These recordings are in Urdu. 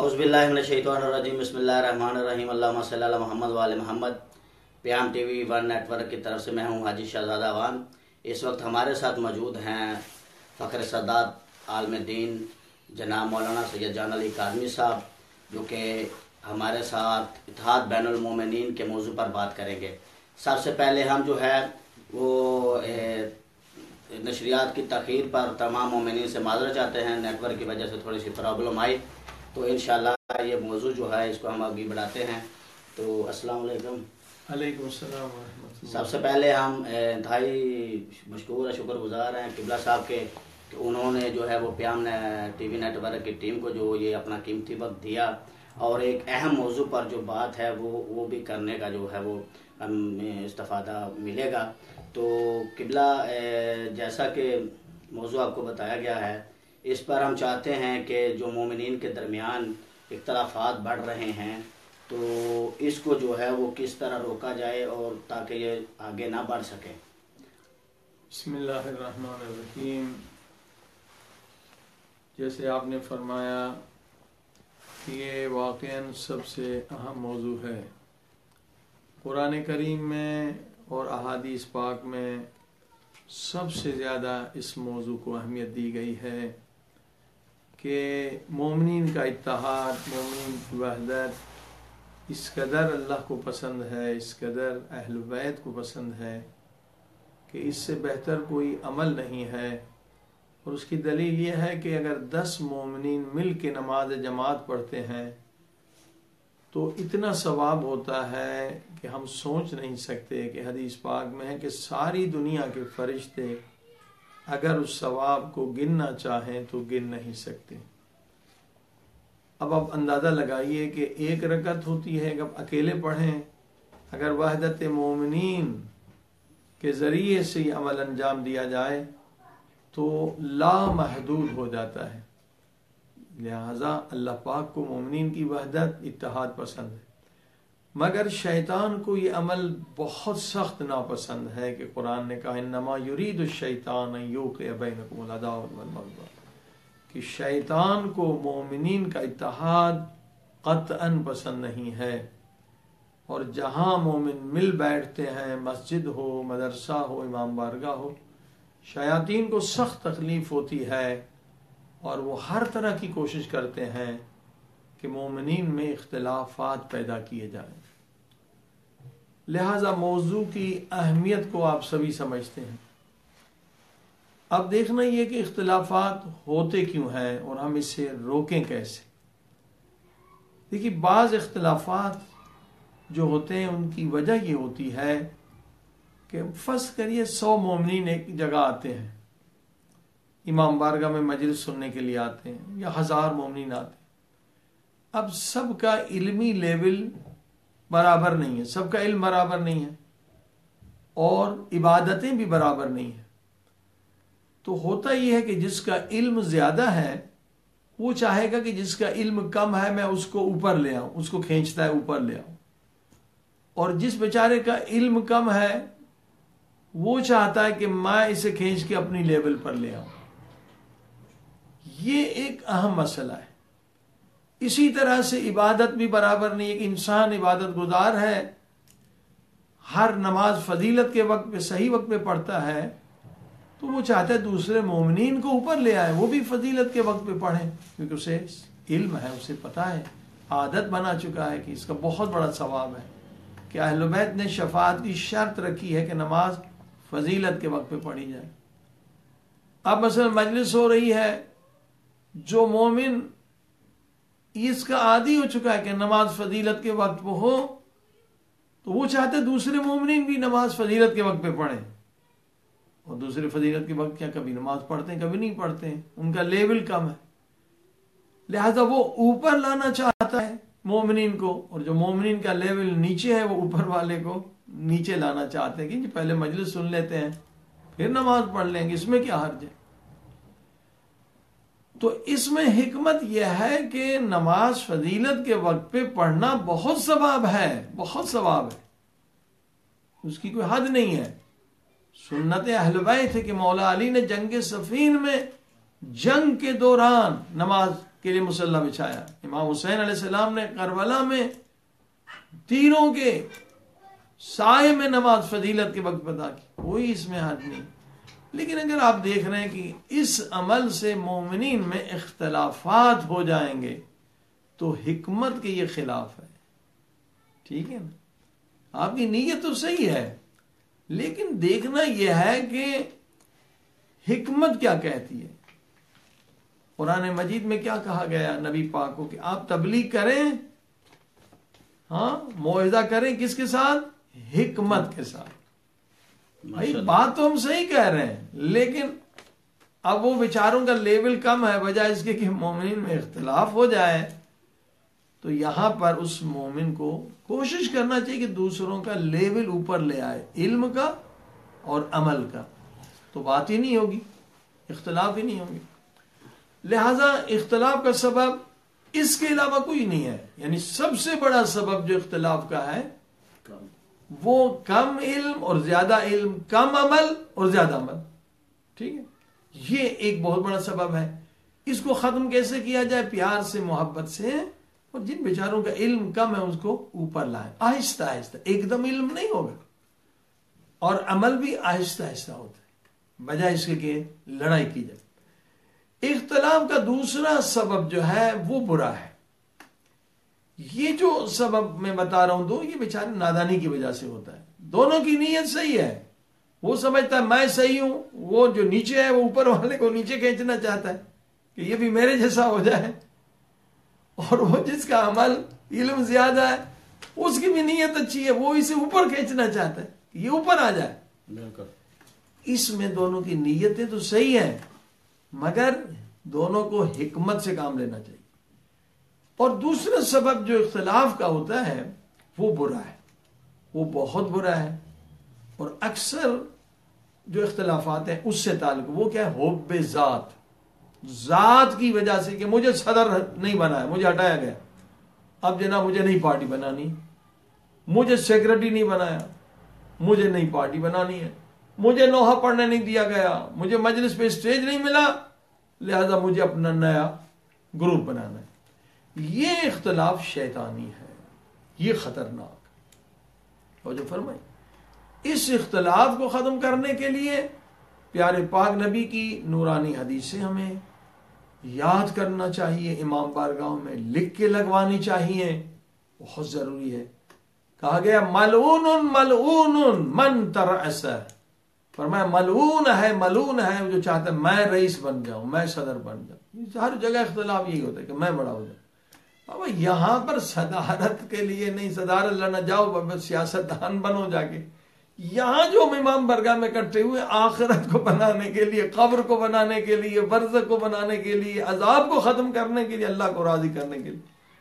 اعوذ باللہ من الشیطان الرجیم بسم اللہ الرحمن الرحیم اللہم صلی علی محمد وآل Muhammad. Payam TV one network کی طرف سے میں ہوں حاجی شہزادہ وان۔ اس وقت ہمارے ساتھ موجود ہیں فخر سادات عالم دین جناب مولانا سید جان علی کاظمی صاحب، جو کہ ہمارے ساتھ اتحاد بین المومنین کے موضوع پر بات کریں گے۔ سب سے پہلے ہم جو ہے وہ نشریات کی تاخیر پر تمام مومنین سے معذرت چاہتے ہیں، نیٹ ورک کی وجہ سے تھوڑی سی پرابلم آئی، تو انشاءاللہ یہ موضوع جو ہے اس کو ہم آگے بڑھاتے ہیں۔ تو السلام علیکم۔ علیکم السلام ورحمۃ اللہ۔ سب سے پہلے ہم انتہائی مشکور شکر گزار ہیں قبلہ صاحب کے کہ انہوں نے جو ہے وہ Payam TV network کی ٹیم کو جو یہ اپنا قیمتی وقت دیا اور ایک اہم موضوع پر جو بات ہے وہ بھی کرنے کا جو ہے وہ ہمیں استفادہ ملے گا۔ تو قبلہ جیسا کہ موضوع آپ کو بتایا گیا ہے، اس پر ہم چاہتے ہیں کہ جو مومنین کے درمیان اختلافات بڑھ رہے ہیں تو اس کو جو ہے وہ کس طرح روکا جائے اور تاکہ یہ آگے نہ بڑھ سکے۔ بسم اللہ الرحمن الرحیم۔ جیسے آپ نے فرمایا کہ یہ واقعاً سب سے اہم موضوع ہے۔ قرآن کریم میں اور احادیث پاک میں سب سے زیادہ اس موضوع کو اہمیت دی گئی ہے کہ مومنین کا اتحاد، مومنین کی وحدت اس قدر اللہ کو پسند ہے، اس قدر اہل بیت کو پسند ہے کہ اس سے بہتر کوئی عمل نہیں ہے۔ اور اس کی دلیل یہ ہے کہ اگر 10 مومنین مل کے نماز جماعت پڑھتے ہیں تو اتنا ثواب ہوتا ہے کہ ہم سوچ نہیں سکتے، کہ حدیث پاک میں ہے کہ ساری دنیا کے فرشتے اگر اس ثواب کو گننا چاہیں تو گن نہیں سکتے۔ اب آپ اندازہ لگائیے کہ ایک رکعت ہوتی ہے، جب اکیلے پڑھیں، اگر وحدت مومنین کے ذریعے سے یہ عمل انجام دیا جائے تو لامحدود ہو جاتا ہے۔ لہذا اللہ پاک کو مومنین کی وحدت، اتحاد پسند ہے، مگر شیطان کو یہ عمل بہت سخت ناپسند ہے کہ قرآن نے کہا انما یرید الشیطان ان یوقع بینکم العداوۃ والبغضاء، کہ شیطان کو مومنین کا اتحاد قطعاً پسند نہیں ہے۔ اور جہاں مومن مل بیٹھتے ہیں، مسجد ہو، مدرسہ ہو، امام بارگاہ ہو، شیاطین کو سخت تکلیف ہوتی ہے اور وہ ہر طرح کی کوشش کرتے ہیں کہ مومنین میں اختلافات پیدا کیے جائیں۔ لہذا موضوع کی اہمیت کو آپ سبھی سمجھتے ہیں۔ اب دیکھنا یہ کہ اختلافات ہوتے کیوں ہیں اور ہم اسے روکیں کیسے۔ دیکھیے، بعض اختلافات جو ہوتے ہیں ان کی وجہ یہ ہوتی ہے کہ فرض کریے 100 مومنین ایک جگہ آتے ہیں، امام بارگاہ میں مجلس سننے کے لیے آتے ہیں، یا 1000 مومنین آتے ہیں۔ اب سب کا علمی لیول برابر نہیں ہے، سب کا علم برابر نہیں ہے اور عبادتیں بھی برابر نہیں ہیں۔ تو ہوتا یہ ہے کہ جس کا علم زیادہ ہے وہ چاہے گا کہ جس کا علم کم ہے میں اس کو اوپر لے آؤں، اس کو کھینچتا ہے اوپر لے آؤں، اور جس بیچارے کا علم کم ہے وہ چاہتا ہے کہ میں اسے کھینچ کے اپنی لیول پر لے آؤں۔ یہ ایک اہم مسئلہ ہے۔ اسی طرح سے عبادت بھی برابر نہیں ہے کہ انسان عبادت گزار ہے، ہر نماز فضیلت کے وقت پہ صحیح وقت پہ پڑھتا ہے، تو وہ چاہتا ہے دوسرے مومنین کو اوپر لے آئے، وہ بھی فضیلت کے وقت پہ پڑھیں، کیونکہ اسے علم ہے، اسے پتہ ہے، عادت بنا چکا ہے کہ اس کا بہت بڑا ثواب ہے کہ اہل بیت نے شفاعت کی شرط رکھی ہے کہ نماز فضیلت کے وقت پہ پڑھی جائے۔ اب مثلا مجلس ہو رہی ہے، جو مومن اس کا عادی ہو چکا ہے کہ نماز فضیلت کے وقت پہ ہو، تو وہ چاہتے دوسرے مومنین بھی نماز فضیلت کے وقت پہ پڑھیں، اور دوسرے فضیلت کے وقت کیا کبھی نماز پڑھتے ہیں، کبھی نہیں پڑھتے ہیں، ان کا لیول کم ہے، لہذا وہ اوپر لانا چاہتا ہے مومنین کو، اور جو مومنین کا لیول نیچے ہے وہ اوپر والے کو نیچے لانا چاہتے ہیں کہ پہلے مجلس سن لیتے ہیں پھر نماز پڑھ لیں گے، اس میں کیا حرج ہے۔ تو اس میں حکمت یہ ہے کہ نماز فضیلت کے وقت پہ پڑھنا بہت ثواب ہے، بہت ثواب ہے، اس کی کوئی حد نہیں ہے۔ سنت اہل بیت ہے کہ مولا علی نے جنگ صفین میں جنگ کے دوران نماز کے لیے مصلی بچھایا. امام حسین علیہ السلام نے کربلا میں تیروں کے سائے میں نماز فضیلت کے وقت بتا کی، کوئی اس میں حد نہیں. لیکن اگر آپ دیکھ رہے ہیں کہ اس عمل سے مومنین میں اختلافات ہو جائیں گے تو حکمت کے یہ خلاف ہے. ٹھیک ہے نا، آپ کی نیت تو صحیح ہے، لیکن دیکھنا یہ ہے کہ حکمت کیا کہتی ہے. قرآن مجید میں کیا کہا گیا نبی پاک کو کہ آپ تبلیغ کریں، ہاں موعظہ کریں کس کے ساتھ؟ حکمت کے ساتھ. بھائی بات تو ہم صحیح کہہ رہے ہیں، لیکن اب وہ بیچاروں کا لیول کم ہے، بجائے اس کے کہ مومنین میں اختلاف ہو جائے. تو یہاں پر اس مومن کو کوشش کرنا چاہیے کہ دوسروں کا لیول اوپر لے آئے، علم کا اور عمل کا، تو بات ہی نہیں ہوگی، اختلاف ہی نہیں ہوگی. لہذا اختلاف کا سبب اس کے علاوہ کوئی نہیں ہے. یعنی سب سے بڑا سبب جو اختلاف کا ہے وہ کم علم اور زیادہ علم، کم عمل اور زیادہ عمل. ٹھیک ہے، یہ ایک بہت بڑا سبب ہے. اس کو ختم کیسے کیا جائے؟ پیار سے، محبت سے، اور جن بیچاروں کا علم کم ہے اس کو اوپر لائیں، آہستہ آہستہ. ایک دم علم نہیں ہوگا، اور عمل بھی آہستہ آہستہ ہوتا ہے، بجائے اس کے کہ لڑائی کی جائے. اختلاف کا دوسرا سبب جو ہے وہ برا ہے. یہ جو سبب میں بتا رہا ہوں یہ بیچارے نادانی کی وجہ سے ہوتا ہے. دونوں کی نیت صحیح ہے، وہ سمجھتا ہے میں صحیح ہوں، وہ جو نیچے ہے وہ اوپر والے کو نیچے کھینچنا چاہتا ہے کہ یہ بھی میرے جیسا ہو جائے، اور وہ جس کا عمل علم زیادہ ہے اس کی بھی نیت اچھی ہے، وہ اسے اوپر کھینچنا چاہتا ہے کہ یہ اوپر آ جائے. اس میں دونوں کی نیتیں تو صحیح ہیں، مگر دونوں کو حکمت سے کام لینا چاہیے. اور دوسرا سبب جو اختلاف کا ہوتا ہے وہ برا ہے، وہ بہت برا ہے. اور اکثر جو اختلافات ہیں اس سے تعلق وہ کیا ہے؟ حب ذات، ذات کی وجہ سے کہ مجھے صدر نہیں بنایا، مجھے ہٹایا گیا، اب جناب مجھے نئی پارٹی بنانی، مجھے سیکرٹری نہیں بنایا، مجھے نئی پارٹی بنانی ہے، مجھے نوحہ پڑھنے نہیں دیا گیا، مجھے مجلس پہ اسٹیج نہیں ملا، لہذا مجھے اپنا نیا گروپ بنانا ہے. یہ اختلاف شیطانی ہے، یہ خطرناک. اور جو فرمائے اس اختلاف کو ختم کرنے کے لیے پیارے پاک نبی کی نورانی حدیث سے ہمیں یاد کرنا چاہیے، امام بارگاہوں میں لکھ کے لگوانی چاہیے، بہت ضروری ہے. کہا گیا ملعون ملعون من ترأس، فرمایا ملعون ہے جو چاہتا ہے میں رئیس بن جاؤں، میں صدر بن جاؤں. ہر جگہ اختلاف یہی ہوتا ہے کہ میں بڑا ہو جاؤں. بابا یہاں پر صدارت کے لیے نہیں، صدارت لڑنا جاؤ بابا سیاست دان بنو جا کے. یہاں جو امام برگاہ میں اکٹھے ہوئے آخرت کو بنانے کے لیے، قبر کو بنانے کے لیے، برزخ کو بنانے کے لیے، عذاب کو ختم کرنے کے لیے، اللہ کو راضی کرنے کے لیے،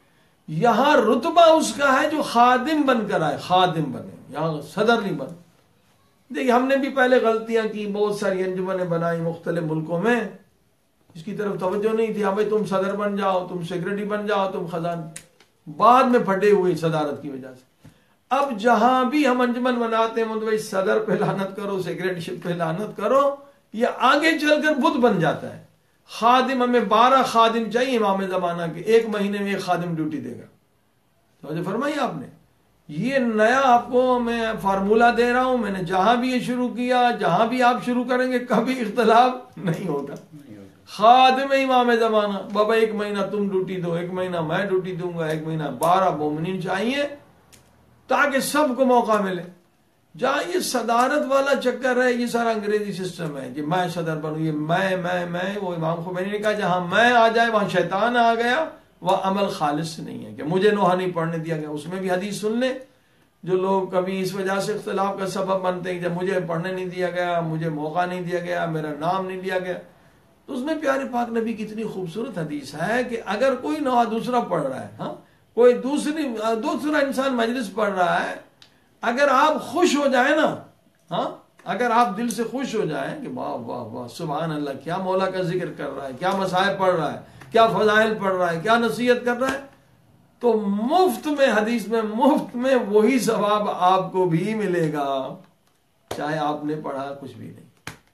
یہاں رتبہ اس کا ہے جو خادم بن کر آئے، خادم بنے، یہاں صدر نہیں بنے. دیکھیے ہم نے بھی پہلے غلطیاں کی، بہت ساری انجمنیں بنائی مختلف ملکوں میں، اس کی طرف توجہ نہیں تھی. بھائی تم صدر بن جاؤ، تم سیکرٹری بن جاؤ، تم خزان، بعد میں پھٹے ہوئے صدارت کی وجہ سے. اب جہاں بھی ہم انجمن بناتے ہیں بھائی صدر پہ لعنت کرو، سیکرٹری شپ پہ لعنت کرو، یہ آگے چل کر بت بن جاتا ہے. خادم ہمیں 12 خادم چاہیے امام زمانہ کے، 1 مہینے میں 1 خادم ڈیوٹی دے گا. تو فرمائی آپ نے یہ نیا آپ کو میں فارمولہ دے رہا ہوں، میں نے جہاں بھی یہ شروع کیا، جہاں بھی آپ شروع کریں گے کبھی اختلاف نہیں ہوگا. خادم امام زمانہ، بابا 1 مہینہ تم ڈیوٹی دو، 1 مہینہ میں ڈیوٹی دوں گا، 1 مہینہ 12 مومنین چاہیے تاکہ سب کو موقع ملے. جہاں یہ صدارت والا چکر ہے، یہ سارا انگریزی سسٹم ہے کہ میں صدر بنوں، یہ میں وہ امام خمینی نے کہا جہاں میں آ جائے وہاں شیطان آ گیا، وہ عمل خالص نہیں ہے کہ مجھے نوحہ نہیں پڑھنے دیا گیا. اس میں بھی حدیث سن لیں، جو لوگ کبھی اس وجہ سے اختلاف کا سبب بنتے ہیں کہ جب مجھے پڑھنے نہیں دیا گیا، مجھے موقع نہیں دیا گیا، میرا نام نہیں لیا گیا. تو اس میں پیارے پاک نبی کی اتنی خوبصورت حدیث ہے کہ اگر کوئی نوحہ دوسرا پڑھ رہا ہے، ہاں کوئی دوسرا انسان مجلس پڑھ رہا ہے، اگر آپ خوش ہو جائیں نا، ہاں اگر آپ دل سے خوش ہو جائیں کہ واہ واہ واہ سبحان اللہ، کیا مولا کا ذکر کر رہا ہے، کیا مسائل پڑھ رہا ہے، کیا فضائل پڑھ رہا ہے، کیا نصیحت کر رہا ہے، تو مفت میں، حدیث میں مفت میں وہی ثواب آپ کو بھی ملے گا، چاہے آپ نے پڑھا کچھ بھی نہیں.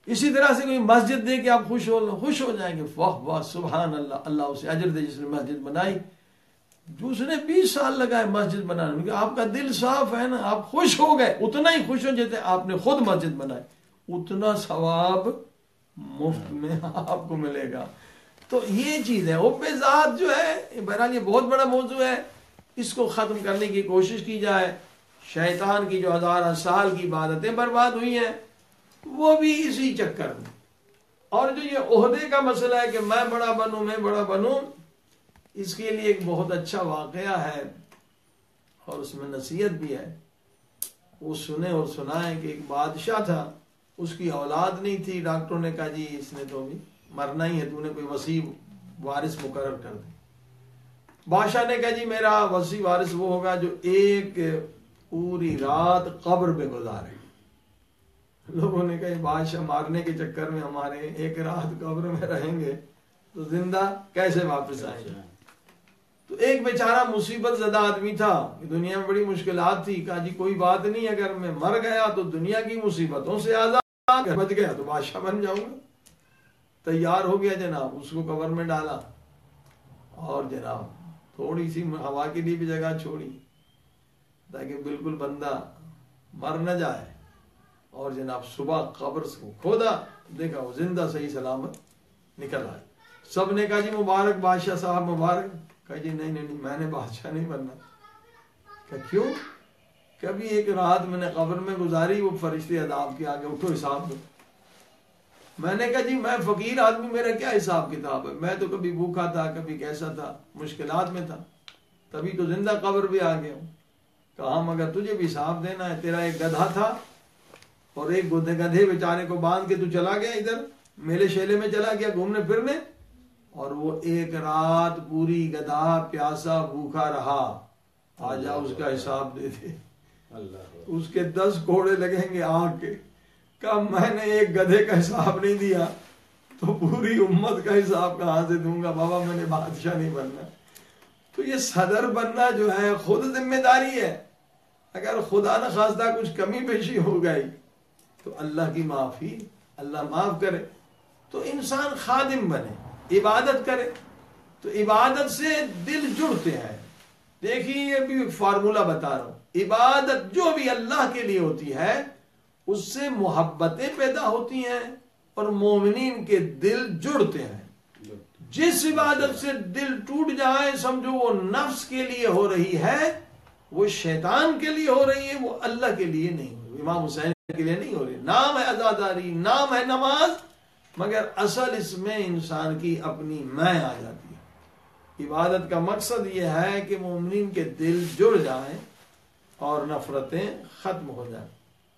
اسی طرح سے کوئی مسجد دے کے آپ خوش ہو جائیں گے، واہ واہ سبحان اللہ، اللہ اسے اجر دے جس نے مسجد بنائی، جو اس نے 20 سال لگائے مسجد بنانے میں، آپ کا دل صاف ہے نا، آپ خوش ہو گئے، اتنا ہی خوش ہو جیسے آپ نے خود مسجد بنائی، اتنا ثواب مفت میں آپ کو ملے گا۔ تو یہ چیز ہے، حب ذات جو ہے، بہرحال یہ بہت بڑا موضوع ہے، اس کو ختم کرنے کی کوشش کی جائے۔ شیطان کی جو ہزارہ سال کی عبادتیں برباد ہوئی ہیں وہ بھی اسی چکر میں، اور جو یہ عہدے کا مسئلہ ہے کہ میں بڑا بنوں، اس کے لیے ایک بہت اچھا واقعہ ہے اور اس میں نصیحت بھی ہے، وہ سنیں اور سنائیں کہ ایک بادشاہ تھا، اس کی اولاد نہیں تھی، ڈاکٹروں نے کہا جی اس نے تو بھی مرنا ہی ہے، تو نے کوئی وصی وارث مقرر کر دے۔ بادشاہ نے کہا جی میرا وصی وارث وہ ہوگا جو ایک پوری رات قبر میں گزارے۔ لوگوں نے کہا بادشاہ مارنے کے چکر میں ہمارے ایک رات قبر میں رہیں گے تو زندہ کیسے واپس آئیں گے؟ تو ایک بیچارہ مصیبت زدہ آدمی تھا، دنیا میں بڑی مشکلات تھی، کہا جی کوئی بات نہیں، اگر میں مر گیا تو دنیا کی مصیبتوں سے آزاد، بچ گیا تو بادشاہ بن جاؤں گا۔ تیار ہو گیا جناب، اس کو قبر میں ڈالا اور جناب تھوڑی سی ہوا کے لیے بھی جگہ چھوڑی تاکہ بالکل بندہ مر نہ جائے، اور جناب صبح قبر سے کھودا، دیکھا وہ زندہ صحیح سلامت نکل آئے۔ سب نے کہا جی مبارک بادشاہ صاحب مبارک، کہا جی نہیں میں نے بادشاہ نہیں بننا۔ کہ کیوں؟ کبھی ایک رات میں نے قبر میں گزاری، وہ فرشتے عذاب کے آگے اٹھو حساب دو۔ میں نے کہا جی میں فقیر آدمی، میرا کیا حساب کتاب ہے، میں تو کبھی بھوکا تھا، کبھی کیسا تھا، مشکلات میں تھا، تبھی تو زندہ قبر بھی آ گیا ہوں۔ کہا مگر تجھے بھی حساب دینا ہے، تیرا ایک گدھا تھا اور ایک گدھے بیچارے کو باندھ کے تو چلا گیا ادھر میلے شیلے میں چلا گیا گھومنے پھرنے، اور وہ ایک رات پوری گدھا پیاسا بھوکا رہا، آ جا اس کا حساب دے دے۔ اس کے 10 کوڑے لگیں گے آگ کے۔ کہا میں نے ایک گدھے کا حساب نہیں دیا تو پوری امت کا حساب کہاں سے دوں گا؟ بابا میں نے بادشاہ نہیں بننا۔ تو یہ صدر بننا جو ہے خود ذمہ داری ہے، اگر خدا نہ خواستہ کچھ کمی بیشی ہو گئی تو اللہ کی معافی، اللہ معاف کرے۔ تو انسان خادم بنے، عبادت کرے، تو عبادت سے دل جڑتے ہیں۔ دیکھیے یہ بھی فارمولہ بتا رہا ہوں، عبادت جو بھی اللہ کے لیے ہوتی ہے اس سے محبتیں پیدا ہوتی ہیں اور مومنین کے دل جڑتے ہیں۔ جس عبادت سے دل ٹوٹ جائے سمجھو وہ نفس کے لیے ہو رہی ہے، وہ شیطان کے لیے ہو رہی ہے، وہ اللہ کے لیے نہیں ہو رہی، امام حسین کے لیے نہیں ہو رہی۔ نام ہے عزاداری، نام ہے نماز، مگر اصل اس میں انسان کی اپنی میں آ جاتی ہے۔ عبادت کا مقصد یہ ہے کہ مومنین کے دل جڑ جائیں اور نفرتیں ختم ہو جائیں۔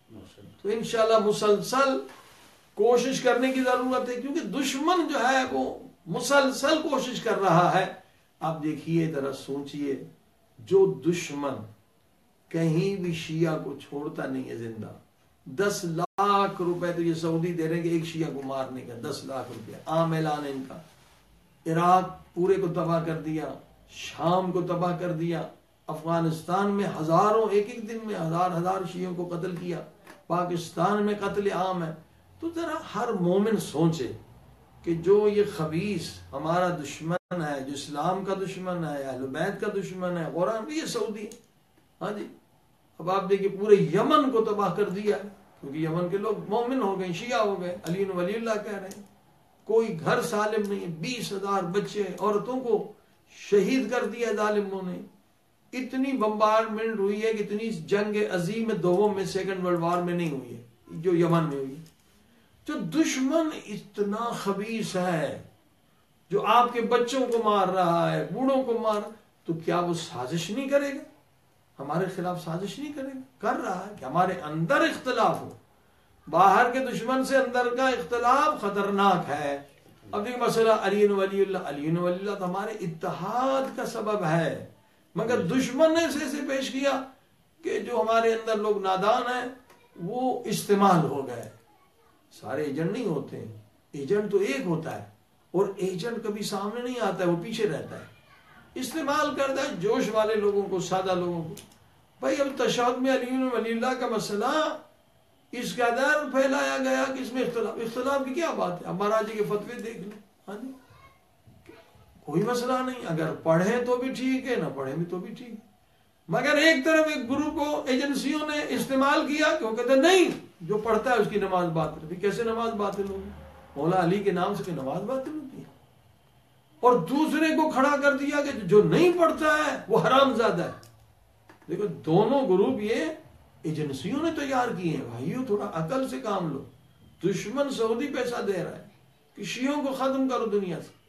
تو انشاءاللہ مسلسل کوشش کرنے کی ضرورت ہے، کیونکہ دشمن جو ہے وہ مسلسل کوشش کر رہا ہے۔ آپ دیکھیے ذرا سوچئے، جو دشمن کہیں بھی شیعہ کو چھوڑتا نہیں ہے زندہ، 10 لاکھ روپے تو یہ سعودی دے رہے ہیں کہ ایک شیعہ کو مارنے کا، 10 لاکھ روپے عام اعلان ہے ان کا۔ عراق پورے کو تباہ کر دیا، شام کو تباہ کر دیا، افغانستان میں ہزاروں، ایک دن میں ہزار شیعوں کو قتل کیا، پاکستان میں قتل عام ہے۔ تو ذرا ہر مومن سوچے کہ جو یہ خبیث ہمارا دشمن ہے، جو اسلام کا دشمن ہے، اہل بیت کا دشمن ہے، قرآن بھی یہ سعودی ہے، ہاں جی، اب آپ دیکھیں پورے یمن کو تباہ کر دیا ہے، کیونکہ یمن کے لوگ مومن ہو گئے، شیعہ ہو گئے، علی ولی اللہ کہہ رہے ہیں، کوئی گھر سالم نہیں، 20,000 بچے عورتوں کو شہید کر دیا ظالموں نے۔ اتنی بمبارمنٹ ہوئی ہے کہ اتنی جنگ عظیم دوم میں، سیکنڈ ورلڈ وار میں نہیں ہوئی ہے جو یمن میں ہوئی ہے۔ جو دشمن اتنا خبیث ہے، جو آپ کے بچوں کو مار رہا ہے، بوڑھوں کو مار، تو کیا وہ سازش نہیں کرے گا؟ ہمارے خلاف سازش نہیں کرے گا؟ کر رہا ہے کہ ہمارے اندر اختلاف ہو۔ باہر کے دشمن سے اندر کا اختلاف خطرناک ہے۔ اب یہ مسئلہ علی ولی اللہ تو ہمارے اتحاد کا سبب ہے، مگر دشمن نے ایسے پیش کیا کہ جو ہمارے اندر لوگ نادان ہیں وہ استعمال ہو گئے۔ سارے ایجنٹ نہیں ہوتے ہیں، ایجنٹ تو ایک ہوتا ہے، اور ایجنٹ کبھی سامنے نہیں آتا ہے، وہ پیچھے رہتا ہے، استعمال کرتا ہے جوش والے لوگوں کو، سادہ لوگوں کو۔ بھائی اب تشہد میں علی ولی اللہ کا مسئلہ اس قدر پھیلایا گیا کہ اس میں اختلاف کی کیا بات ہے. اب مہاراج جی کے فتوے دیکھ لیں. ہاں جی کوئی مسئلہ نہیں, اگر پڑھیں تو بھی ٹھیک ہے, نہ پڑھیں بھی تو بھی ٹھیک ہے. مگر ایک طرف ایک گرو کو ایجنسیوں نے استعمال کیا کہ وہ کہتے ہیں نہیں جو پڑھتا ہے اس کی نماز باطل. کیسے نماز باطل ہوگی؟ مولا علی کے نام سے کہ نماز باطل ہوتی ہے. اور دوسرے کو کھڑا کر دیا کہ جو نہیں پڑھتا ہے وہ حرام زادہ ہے. دیکھو دونوں گروپ یہ ایجنسیوں نے تیار کیے ہیں. بھائیو تھوڑا عقل سے کام لو. دشمن سعودی پیسہ دے رہا ہے کہ شیعوں کو ختم کرو دنیا سے.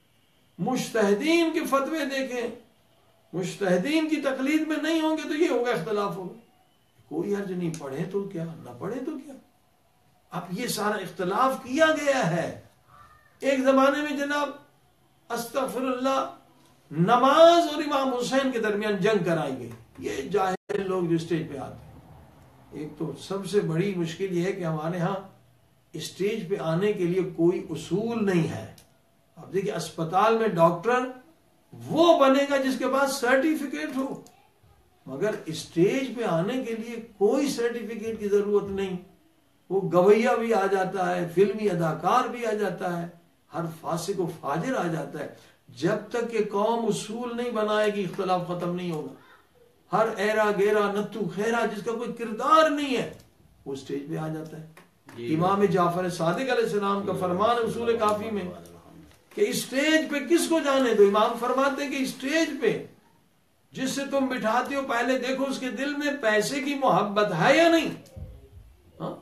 مجتہدین کے فتوے دیکھیں, مجتہدین کی تقلید میں نہیں ہوں گے تو یہ ہوگا اختلاف ہوگا. کوئی حرج نہیں, پڑھیں تو کیا نہ پڑھیں تو کیا. اب یہ سارا اختلاف کیا گیا ہے. ایک زمانے میں جناب استغفر اللہ نماز اور امام حسین کے درمیان جنگ کرائی گئی. یہ جاہل لوگ جو اسٹیج پہ آتے ہیں, ایک تو سب سے بڑی مشکل یہ ہے کہ ہمارے ہاں اسٹیج پہ آنے کے لیے کوئی اصول نہیں ہے. اب دیکھیں اسپتال میں ڈاکٹر وہ بنے گا جس کے پاس سرٹیفکیٹ ہو, مگر اسٹیج پہ آنے کے لیے کوئی سرٹیفکیٹ کی ضرورت نہیں. وہ گویہ بھی آ جاتا ہے, فلمی اداکار بھی آ جاتا ہے, ہر فاسق و فاجر آ جاتا ہے. جب تک کہ قوم اصول نہیں بنائے گی اختلاف ختم نہیں ہوگا. ہر ایرا گیرا نتو خیرا جس کا کوئی کردار نہیں ہے وہ اسٹیج پہ آ جاتا ہے. امام جعفر صادق علیہ السلام کا فرمان اصول کافی میں کہ اسٹیج پہ کس کو جانے دو. امام فرماتے ہیں کہ اسٹیج پہ جس سے تم بٹھاتے ہو پہلے دیکھو اس کے دل میں پیسے کی محبت ہے یا نہیں. ہاں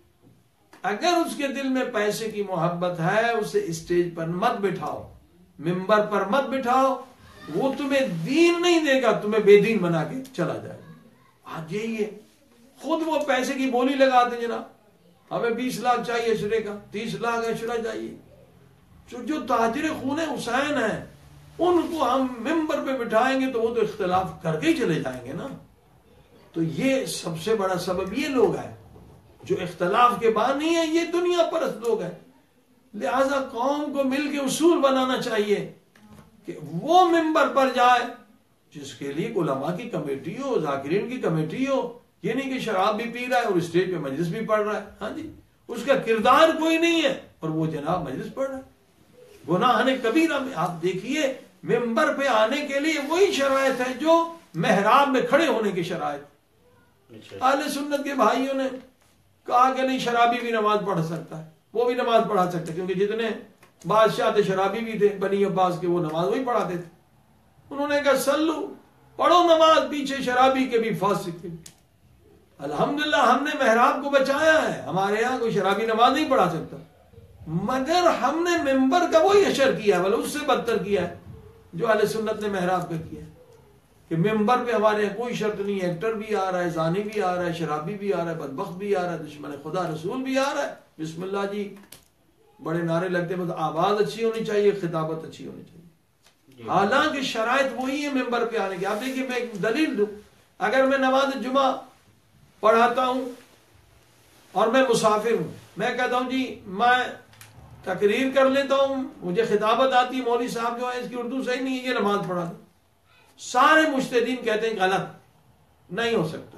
اگر اس کے دل میں پیسے کی محبت ہے اسے اسٹیج پر مت بٹھاؤ, ممبر پر مت بٹھاؤ. وہ تمہیں دین نہیں دے گا, تمہیں بے دین بنا کے چلا جائے گا. آج یہی ہے, خود وہ پیسے کی بولی لگاتے جناب, ہمیں 20 لاکھ چاہیے اشرے کا, 30 لاکھ اشرا چاہیے. جو تاجر خون حسین ہیں ان کو ہم ممبر پہ بٹھائیں گے تو وہ تو اختلاف کر کے ہی چلے جائیں گے نا. تو یہ سب سے بڑا سبب یہ لوگ ہیں جو اختلاف کے بانی ہیں, یہ دنیا پرست لوگ ہیں. لہذا قوم کو مل کے اصول بنانا چاہیے کہ وہ ممبر پر جائے جس کے لیے علماء کی کمیٹی ہو, ذاکرین کی کمیٹی ہو. یہ نہیں کہ شراب بھی پی رہا ہے اور اسٹیج پہ مجلس بھی پڑھ رہا ہے. ہاں جی اس کا کردار کوئی نہیں ہے اور وہ جناب مجلس پڑھ رہا ہے. گناہ کبیرہ میں آپ دیکھیے ممبر پہ آنے کے لیے وہی شرائط ہے جو محراب میں کھڑے ہونے کی شرائط. اہل سنت کے بھائیوں نے کہا کہ نہیں شرابی بھی نماز پڑھ سکتا ہے, وہ بھی نماز پڑھا سکتا ہے, کیونکہ جتنے بادشاہ تھے شرابی بھی تھے بنی عباس کے, وہ نماز وہی پڑھاتے تھے. انہوں نے کہا سلو پڑھو نماز پیچھے شرابی کے بھی فاسق کے بھی. الحمدللہ ہم نے محراب کو بچایا ہے, ہمارے یہاں کوئی شرابی نماز نہیں پڑھا سکتا, مگر ہم نے ممبر کا وہی اشر کیا ہے, بلکہ اس سے بدتر کیا ہے جو اہل سنت نے محراب کا کیا ہے. کہ ممبر پہ ہمارے یہاں کوئی شرط نہیں, ایکٹر بھی آ رہا ہے, زانی بھی آ رہا ہے, شرابی بھی آ رہا ہے, بدبخت بھی آ رہا ہے, دشمن خدا رسول بھی آ رہا ہے. بسم اللہ جی بڑے نعرے لگتے ہیں, آواز اچھی ہونی چاہیے, خطابت اچھی ہونی چاہیے. حالانکہ شرائط وہی ہے ممبر پہ آنے کی. آپ دیکھیے میں ایک دلیل دوں, اگر میں نماز جمعہ پڑھاتا ہوں اور میں مسافر ہوں, میں کہتا ہوں جی میں تقریر کر لیتا ہوں, مجھے خطابت آتی ہے, مولوی صاحب جو ہے اس کی اردو صحیح نہیں ہے, یہ نماز پڑھا دو. سارے مجتہدین کہتے ہیں غلط, نہیں ہو سکتا.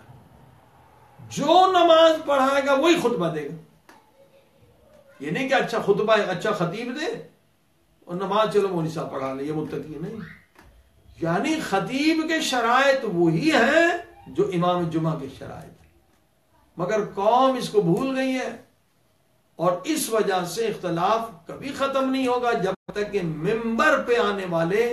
جو نماز پڑھائے گا وہی خطبہ دے گا. یہ نہیں کہ اچھا خطبہ اچھا خطیب دے اور نماز چلو مولوی صاحب پڑھا لے, یہ متقی نہیں. یعنی خطیب کے شرائط وہی ہیں جو امام جمعہ کے شرائط ہیں, مگر قوم اس کو بھول گئی ہے. اور اس وجہ سے اختلاف کبھی ختم نہیں ہوگا جب تک کہ ممبر پہ آنے والے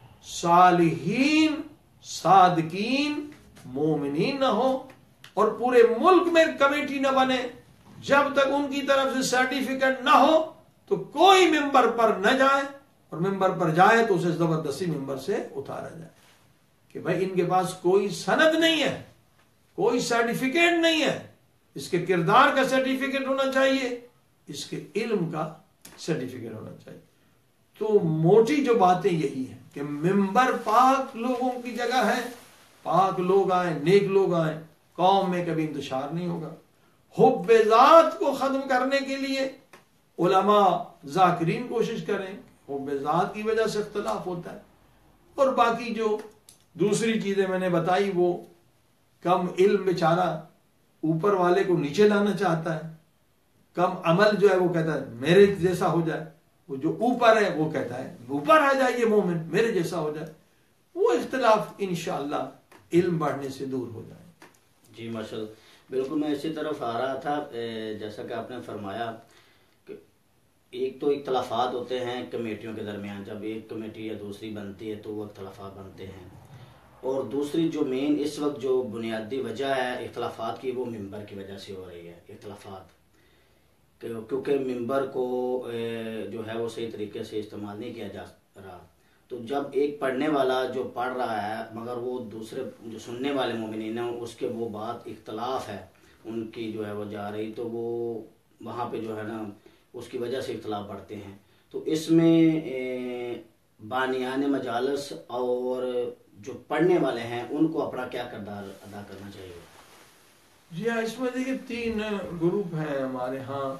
صالحین, صادقین, مومنین نہ ہو اور پورے ملک میں کمیٹی نہ بنے. جب تک ان کی طرف سے سرٹیفکیٹ نہ ہو تو کوئی ممبر پر نہ جائے, اور ممبر پر جائے تو اسے زبردستی ممبر سے اتارا جائے کہ بھائی ان کے پاس کوئی سند نہیں ہے, کوئی سرٹیفکیٹ نہیں ہے. اس کے کردار کا سرٹیفکیٹ ہونا چاہیے, اس کے علم کا سرٹیفکیٹ ہونا چاہیے. تو موٹی جو باتیں یہی ہیں کہ ممبر پاک لوگوں کی جگہ ہے, پاک لوگ آئیں, نیک لوگ آئیں, قوم میں کبھی انتشار نہیں ہوگا. حب ذات کو ختم کرنے کے لیے علماء ذاکرین کوشش کریں, حب ذات کی وجہ سے اختلاف ہوتا ہے. اور باقی جو دوسری چیزیں میں نے بتائی وہ کم علم بیچارہ اوپر والے کو نیچے لانا چاہتا ہے، کم عمل جو ہے وہ کہتا ہے میرے جیسا ہو جائے، وہ جو اوپر ہے وہ کہتا ہے اوپر آ جائے یہ مومن میرے جیسا ہو جائے. وہ اختلاف انشاءاللہ علم بڑھنے سے دور ہو جائے. جی ماشاءاللہ، بالکل میں اسی طرف آ رہا تھا. جیسا کہ آپ نے فرمایا کہ ایک تو اختلافات ہوتے ہیں کمیٹیوں کے درمیان، جب ایک کمیٹی یا دوسری بنتی ہے تو وہ اختلافات بنتے ہیں. اور دوسری جو مین اس وقت جو بنیادی وجہ ہے اختلافات کی، وہ ممبر کی وجہ سے ہو رہی ہے اختلافات، کیونکہ ممبر کو جو ہے وہ صحیح طریقے سے استعمال نہیں کیا جا رہا. تو جب ایک پڑھنے والا جو پڑھ رہا ہے مگر وہ دوسرے جو سننے والے مومنین ہیں اس کے وہ بات اختلاف ہے ان کی جو ہے وہ جا رہی، تو وہ وہاں پہ جو ہے نا اس کی وجہ سے اختلاف بڑھتے ہیں. تو اس میں بانیان مجالس اور جو پڑھنے والے ہیں ان کو اپنا کیا کردار ادا کرنا چاہیے؟ جی ہاں، اس میں دیکھیے 3 گروپ ہیں ہمارے ہاں.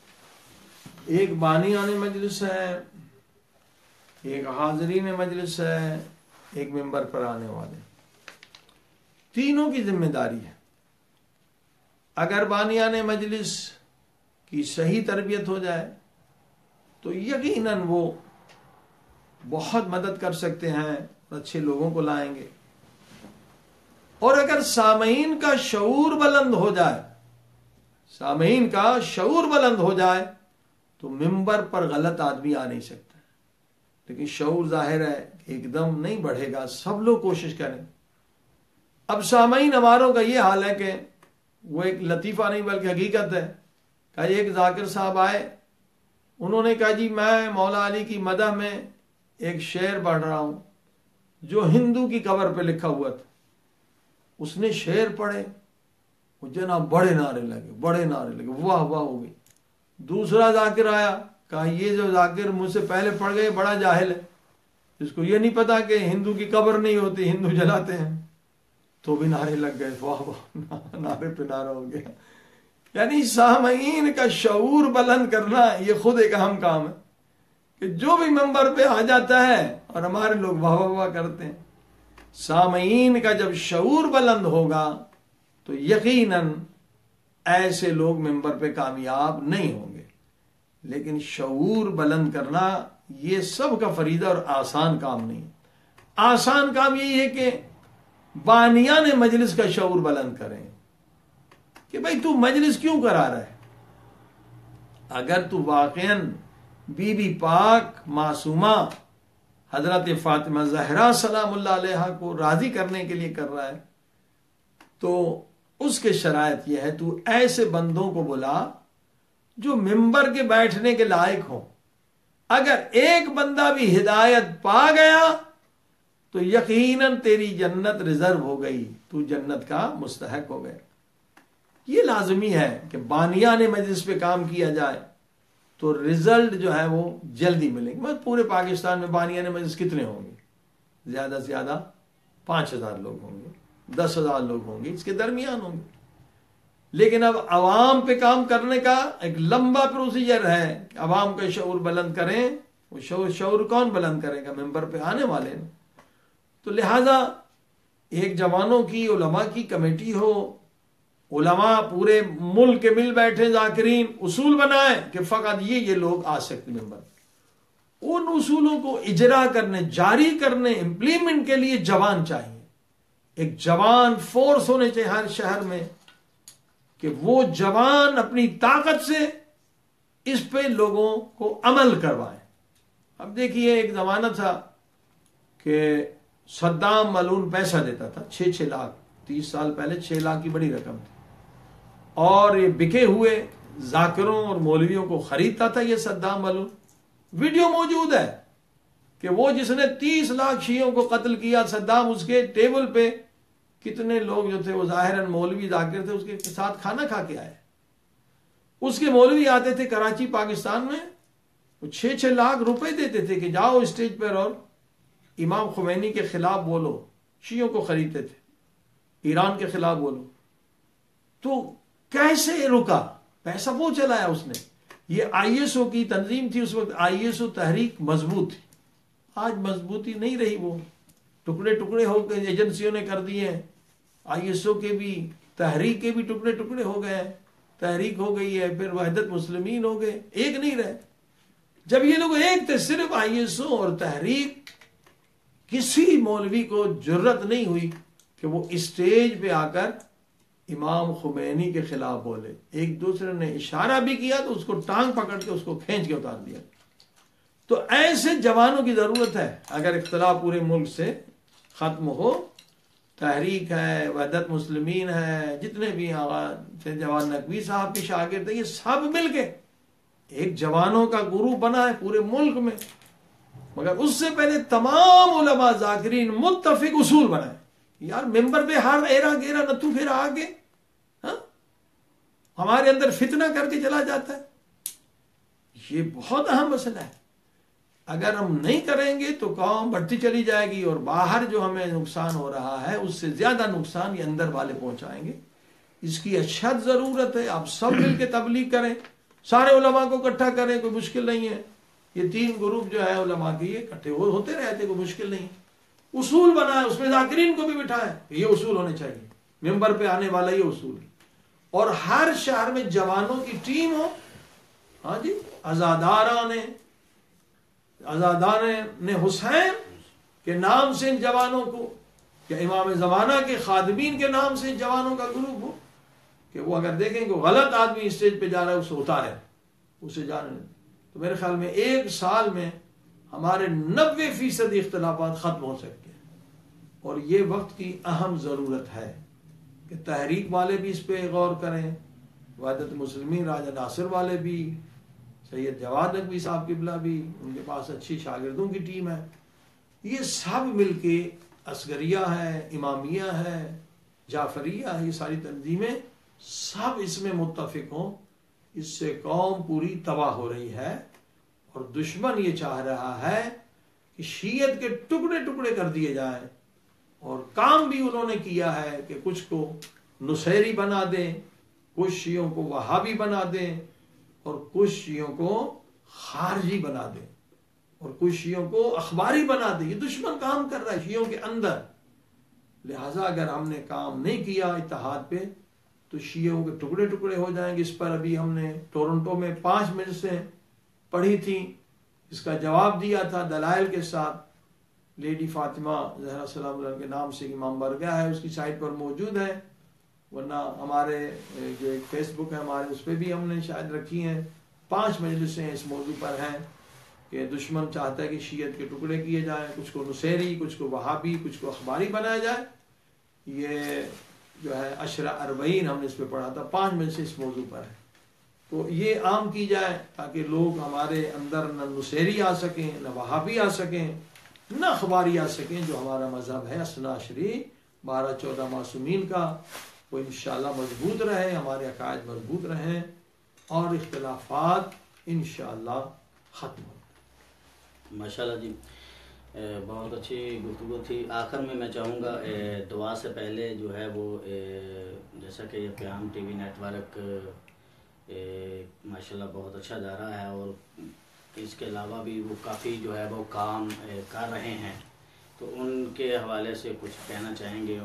ایک بانیان مجلس ہے، ایک حاضرین مجلس ہے، ایک ممبر پر آنے والے. تینوں کی ذمہ داری ہے. اگر بانیان مجلس کی صحیح تربیت ہو جائے تو یقیناً وہ بہت مدد کر سکتے ہیں اور اچھے لوگوں کو لائیں گے. اور اگر سامعین کا شعور بلند ہو جائے، سامعین کا شعور بلند ہو جائے تو ممبر پر غلط آدمی آ نہیں سکتا. لیکن شعور ظاہر ہے ایک دم نہیں بڑھے گا، سب لوگ کوشش کریں. اب سامعین ہماروں کا یہ حال ہے کہ وہ ایک لطیفہ نہیں بلکہ حقیقت ہے کہ ایک ذاکر صاحب آئے، انہوں نے کہا جی میں مولا علی کی مدح میں ایک شعر پڑھ رہا ہوں جو ہندو کی قبر پہ لکھا ہوا تھا. اس نے شعر پڑھے، وہ جناب بڑے نعرے لگے، واہ واہ ہو گئی. دوسرا ذاکر آیا، کہا یہ جو ذاکر مجھ سے پہلے پڑھ گئے بڑا جاہل ہے، اس کو یہ نہیں پتا کہ ہندو کی قبر نہیں ہوتی، ہندو جلاتے ہیں. تو بھی نعرے لگ گئے، واہ واہ، نعرے پہ نعرہ ہو گیا. یعنی سامعین کا شعور بلند کرنا یہ خود ایک اہم کام ہے کہ جو بھی منبر پہ آ جاتا ہے اور ہمارے لوگ واہ واہ واہ کرتے ہیں. سامعین کا جب شعور بلند ہوگا تو یقیناً ایسے لوگ منبر پہ کامیاب نہیں ہوں گے. لیکن شعور بلند کرنا یہ سب کا فریضہ اور آسان کام نہیں. آسان کام یہی ہے کہ بانیان مجلس کا شعور بلند کریں کہ بھئی تو مجلس کیوں کرا رہا ہے. اگر تو واقعاً بی بی پاک معصومہ حضرت فاطمہ زہرا سلام اللہ علیہا کو راضی کرنے کے لیے کر رہا ہے تو اس کے شرائط یہ ہے تو ایسے بندوں کو بلا جو ممبر کے بیٹھنے کے لائق ہوں. اگر ایک بندہ بھی ہدایت پا گیا تو یقیناً تیری جنت ریزرو ہو گئی، تو جنت کا مستحق ہو گیا. یہ لازمی ہے کہ بانیان مجلس پہ کام کیا جائے تو رزلٹ جو ہے وہ جلدی ملیں گے. پورے پاکستان میں بانیان مجلس کتنے ہوں گے؟ زیادہ سے زیادہ 5000 لوگ ہوں گے، 10,000 لوگ ہوں گے، اس کے درمیان ہوں گے. لیکن اب عوام پہ کام کرنے کا ایک لمبا پروسیجر ہے کہ عوام کا شعور بلند کریں. وہ شعور کون بلند کرے گا؟ ممبر پہ آنے والے. تو لہذا ایک جوانوں کی علماء کی کمیٹی ہو، علماء پورے ملک کے مل بیٹھے، ذاکرین اصول بنائیں کہ فقط یہ لوگ آ سکتے ممبر. ان اصولوں کو اجرا کرنے، جاری کرنے، امپلیمنٹ کے لیے جوان چاہیے. ایک جوان فورس ہونے چاہیے ہر شہر میں کہ وہ جوان اپنی طاقت سے اس پہ لوگوں کو عمل کروائیں. اب دیکھیے ایک زمانہ تھا کہ صدام ملعون پیسہ دیتا تھا 6 لاکھ، 30 سال پہلے 6 لاکھ کی بڑی رقم تھی، اور یہ بکے ہوئے ذاکروں اور مولویوں کو خریدتا تھا. یہ صدام ملعون ویڈیو موجود ہے کہ وہ جس نے 30 لاکھ شیعوں کو قتل کیا، صدام اس کے ٹیبل پہ کتنے لوگ جو تھے وہ ظاہراً مولوی ذاکر تھے، اس کے ساتھ کھانا کھا کے آئے. اس کے مولوی آتے تھے کراچی پاکستان میں، وہ 6 لاکھ روپے دیتے تھے کہ جاؤ اسٹیج پر اور امام خمینی کے خلاف بولو. شیعوں کو خریدتے تھے، ایران کے خلاف بولو. تو کیسے رکا؟ پیسہ وہ چلایا اس نے. یہ ISO کی تنظیم تھی اس وقت، ISO تحریک مضبوط تھی. آج مضبوطی نہیں رہی، وہ ٹکڑے ٹکڑے ہو کے ایجنسیوں نے کر دیے ہیں. ISO کے بھی تحریک کے بھی ٹکڑے ٹکڑے ہو گئے ہیں، تحریک ہو گئی ہے، پھر وحدت مسلمین ہو گئے، ایک نہیں رہے۔ جب یہ لوگ ایک تھے صرف ISO اور تحریک، کسی مولوی کو جرت نہیں ہوئی کہ وہ اسٹیج پہ آ کر امام خمینی کے خلاف بولے۔ ایک دوسرے نے اشارہ بھی کیا تو اس کو ٹانگ پکڑ کے اس کو کھینچ کے اتار دیا۔ تو ایسے جوانوں کی ضرورت ہے اگر اختلاف پورے ملک سے ختم ہو۔ تحریک ہے، وحدت مسلمین ہے، جتنے بھی جوان نقوی صاحب کے شاگرد ہیں، یہ سب مل کے ایک جوانوں کا گروپ بنا ہے پورے ملک میں، مگر اس سے پہلے تمام علماء ذاکرین متفق اصول بنائے۔ یار ممبر پہ ہر ایرا گیرا نتو پھر آگے ہمارے اندر فتنہ کر کے چلا جاتا ہے۔ یہ بہت اہم مسئلہ ہے، اگر ہم نہیں کریں گے تو قوم بڑھتی چلی جائے گی، اور باہر جو ہمیں نقصان ہو رہا ہے اس سے زیادہ نقصان یہ اندر والے پہنچائیں گے۔ اس کی اشد ضرورت ہے، آپ سب مل کے تبلیغ کریں، سارے علماء کو اکٹھا کریں، کوئی مشکل نہیں ہے۔ یہ 3 گروپ جو ہے علماء کے یہ اکٹھے ہوتے رہتے، کوئی مشکل نہیں۔ اصول بنائیں، اس میں ذاکرین کو بھی بٹھائیں، یہ اصول ہونے چاہیے، ممبر پہ آنے والا یہ اصول، اور ہر شہر میں جوانوں کی ٹیم ہو۔ ہاں جی، آزادان حسین کے نام سے ان جوانوں کو، یا امام زمانہ کے خادمین کے نام سے ان جوانوں کا گروپ ہو، کہ وہ اگر دیکھیں کہ غلط آدمی اسٹیج پہ جا رہا ہے اسے اتارے، اسے جانے دیں۔ تو میرے خیال میں 1 سال میں ہمارے 90% اختلافات ختم ہو سکتے ہیں، اور یہ وقت کی اہم ضرورت ہے کہ تحریک والے بھی اس پہ غور کریں، وحدت مسلمین راجہ ناصر والے بھی، سید جواد نقوی صاحب قبلہ بھی، ان کے پاس اچھی شاگردوں کی ٹیم ہے، یہ سب مل کے، اصغریہ ہے، امامیہ ہے، جعفریہ ہے، یہ ساری تنظیمیں سب اس میں متفق ہوں۔ اس سے قوم پوری تباہ ہو رہی ہے، اور دشمن یہ چاہ رہا ہے کہ شیعت کے ٹکڑے ٹکڑے کر دیے جائیں، اور کام بھی انہوں نے کیا ہے کہ کچھ کو نصیری بنا دیں، کچھ شیعوں کو وہابی بنا دیں، اور کچھ شیعوں کو خارجی بنا دیں، اور کچھ شیعوں کو اخباری بنا دیں۔ یہ دشمن کام کر رہا ہے شیعوں کے اندر، لہٰذا اگر ہم نے کام نہیں کیا اتحاد پہ تو شیعوں کے ٹکڑے ٹکڑے ہو جائیں گے۔ اس پر ابھی ہم نے ٹورنٹو میں 5 مجلسیں پڑھی تھیں، اس کا جواب دیا تھا دلائل کے ساتھ۔ لیڈی فاطمہ زہرا سلام اللہ کے نام سے امام برگاہ ہے، اس کی سائٹ پر موجود ہے، ورنہ ہمارے جو ایک فیس بک ہے ہمارے، اس پہ بھی ہم نے شاید رکھی ہیں۔ 5 مجلسیں اس موضوع پر ہیں کہ دشمن چاہتا ہے کہ شیعت کے ٹکڑے کیے جائیں، کچھ کو نصیری، کچھ کو وہابی، کچھ کو اخباری بنایا جائے۔ یہ جو ہے عشرہ اربعین ہم نے اس پہ پڑھا تھا، 5 مجلسیں اس موضوع پر ہے۔ تو یہ عام کی جائے تاکہ لوگ ہمارے اندر نہ نصیری آ سکیں، نہ وہابی آ سکیں، نہ اخباری آ سکیں، جو ہمارا مذہب ہے اثنا عشری 12-14 معصومین کا، وہ انشاءاللہ مضبوط رہے، ہمارے عقائد مضبوط رہیں، اور اختلافات انشاءاللہ ختم ہوں۔ ماشاءاللہ جی، بہت اچھی گفتگو تھی۔ آخر میں میں چاہوں گا دعا سے پہلے جو ہے وہ جیسا کہ یہ پیام ٹی وی نیٹ ورک ماشاءاللہ بہت اچھا جا رہا ہے، اور اس کے علاوہ بھی وہ کافی جو ہے وہ کام کر رہے ہیں، تو ان کے حوالے سے کچھ کہنا چاہیں گے؟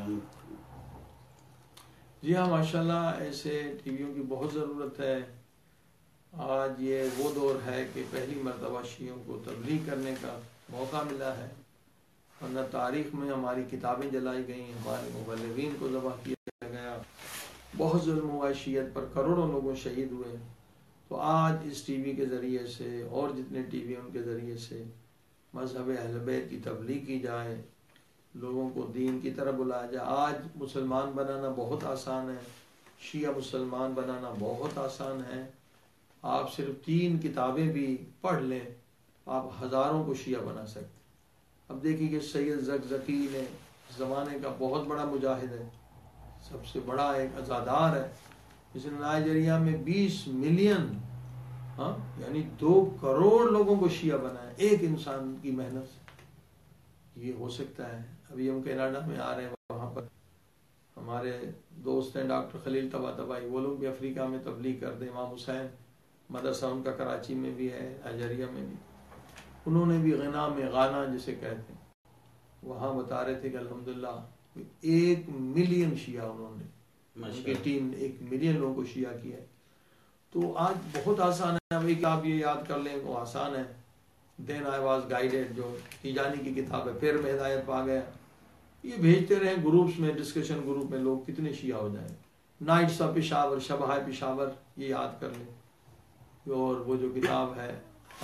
جی ہاں، ماشاءاللہ ایسے ٹی ویوں کی بہت ضرورت ہے۔ آج یہ وہ دور ہے کہ پہلی مرتبہ شیعوں کو تبلیغ کرنے کا موقع ملا ہے، ورنہ تاریخ میں ہماری کتابیں جلائی گئیں، ہمارے مبلغین کو ذبح کیا گیا، بہت ظلم ہوا شیعت پر، کروڑوں لوگوں شہید ہوئے۔ تو آج اس ٹی وی کے ذریعے سے اور جتنے ٹی وی ان کے ذریعے سے مذہب اہل بیت کی تبلیغ کی جائے، لوگوں کو دین کی طرف بلایا جائے۔ آج مسلمان بنانا بہت آسان ہے، شیعہ مسلمان بنانا بہت آسان ہے۔ آپ صرف 3 کتابیں بھی پڑھ لیں، آپ ہزاروں کو شیعہ بنا سکتے۔ اب دیکھیں کہ سید زکزکی نے زمانے کا بہت بڑا مجاہد ہے، سب سے بڑا ایک عزادار ہے، جس نے نائجیریا میں 20 ملین یعنی 2 کروڑ لوگوں کو شیعہ بنایا ایک انسان کی محنت سے۔ یہ ہو سکتا ہے۔ ابھی ہم کینیڈا میں آ رہے ہیں، وہاں پر ہمارے دوست ہیں ڈاکٹر خلیل طباطبائی، وہ لوگ بھی افریقہ میں تبلیغ کرتے ہیں۔ امام حسین مدرسہ ان کا کراچی میں بھی ہے، نائجیریا میں بھی۔ انہوں نے بھی غنا میں غانا جسے کہتے ہیں، وہاں بتا رہے تھے کہ الحمدللہ 1 ملین شیعہ انہوں نے ان کی ٹیم نے 1 ملین لوگوں کو شیعہ کیا ہے. تو آج بہت آسان ہے بھائی کہ آپ یہ یاد کر لیں، وہ آسان ہے. دین آئی واز گائیڈیڈ جو تیجانی کی کتاب ہے، پھر میں ہدایت پا گیا. یہ بھیجتے رہیں گروپس میں، ڈسکشن گروپ میں، لوگ کتنے شیعہ ہو جائیں. نائٹس آف پشاور، شبہ پشاور، یہ یاد کر لیں. اور وہ جو کتاب ہے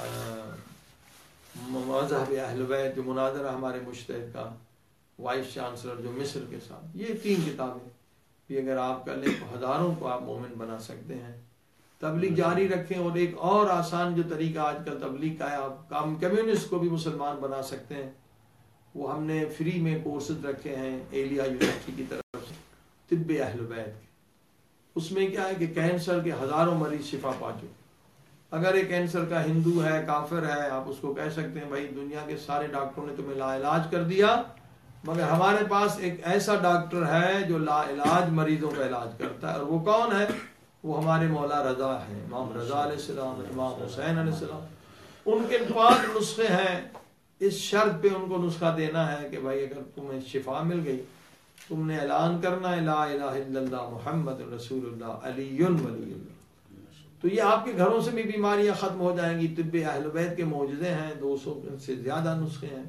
مذہب اہل بیت، جو مناظرہ ہمارے مجتہد کا وائس چانسلر جو مصر کے ساتھ، یہ 3 کتابیں بھی اگر آپ کر لیں تو ہزاروں کو آپ مومن بنا سکتے ہیں. تبلیغ جاری رکھیں. اور ایک اور آسان جو طریقہ آج کل تبلیغ کا ہے، آپ کمیونسٹ کو بھی مسلمان بنا سکتے ہیں. وہ ہم نے فری میں کورسز رکھے ہیں ایلیا یونیورسٹی کی طرف سے، طب اہل بیت کے. اس میں کیا ہے کہ کینسر کے ہزاروں مریض شفا پا چکے. اگر ایک کینسر کا ہندو ہے، کافر ہے، آپ اس کو کہہ سکتے ہیں بھائی دنیا کے سارے ڈاکٹروں نے تمہیں لا علاج کر دیا، مگر ہمارے پاس ایک ایسا ڈاکٹر ہے جو لا علاج مریضوں کا علاج کرتا ہے. اور وہ کون ہے؟ وہ ہمارے مولا رضا ہیں، امام رضا علیہ السلام، امام حسین علیہ السلام. ان کے 5 نسخے ہیں. اس شرط پہ ان کو نسخہ دینا ہے کہ بھائی اگر تمہیں شفا مل گئی، تم نے اعلان کرنا ہے لا الہ الا اللہ محمد رسول اللہ علی ولی اللہ. تو یہ آپ کے گھروں سے بھی بیماریاں ختم ہو جائیں گی. طب اہل بیت کے معجزے ہیں، 200 سے زیادہ نسخے ہیں،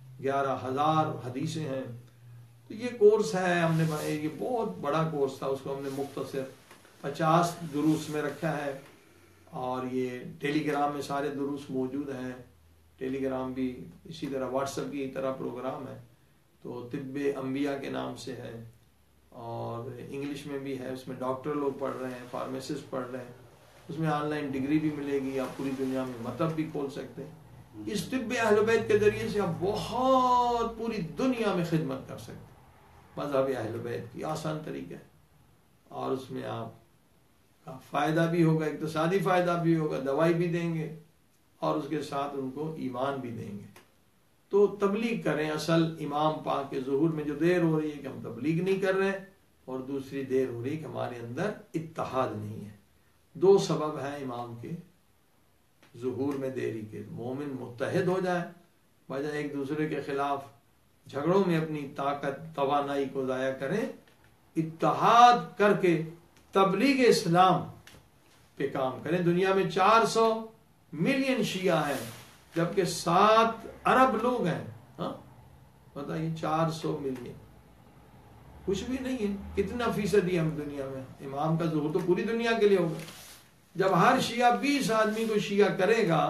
11,000 حدیثیں ہیں. تو یہ کورس ہے ہم نے، یہ بہت بڑا کورس تھا، اس کو ہم نے مختصر 50 دروس میں رکھا ہے. اور یہ ٹیلی گرام میں سارے دروس موجود ہیں. ٹیلی گرام بھی اسی طرح واٹس ایپ کی طرح پروگرام ہے. تو طب انبیاء کے نام سے ہے، اور انگلش میں بھی ہے. اس میں ڈاکٹر لوگ پڑھ رہے ہیں، فارمیسسٹ پڑھ رہے ہیں. اس میں آن لائن ڈگری بھی ملے گی، آپ پوری دنیا میں مطب بھی کھول سکتے ہیں. اس طب اہل بیت کے ذریعے سے آپ بہت پوری دنیا میں خدمت کر سکتے ہیں. مذہب اہل بیت کی آسان طریقہ ہے. اور اس میں آپ کا فائدہ بھی ہوگا، اقتصادی فائدہ بھی ہوگا، دوائی بھی دیں گے، اور اس کے ساتھ ان کو ایمان بھی دیں گے. تو تبلیغ کریں. اصل امام پاک کے ظہور میں جو دیر ہو رہی ہے کہ ہم تبلیغ نہیں کر رہے، اور دوسری دیر ہو رہی ہے کہ ہمارے اندر اتحاد نہیں ہے. 2 سبب ہیں امام کے ظہور میں دیری کے. مومن متحد ہو جائے، بجائے ایک دوسرے کے خلاف جھگڑوں میں اپنی طاقت توانائی کو ضائع کریں. اتحاد کر کے تبلیغ اسلام پہ کام کریں. دنیا میں 400 ملین شیعہ ہیں، جبکہ 7 ارب لوگ ہیں. ہاں بتائیے، 400 ملین کچھ بھی نہیں ہے. کتنا فیصدی ہم دنیا میں؟ امام کا ظہور تو پوری دنیا کے لیے ہوگا. جب ہر شیعہ 20 آدمی کو شیعہ کرے گا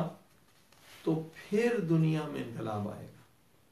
تو پھر دنیا میں انقلاب آئے گا.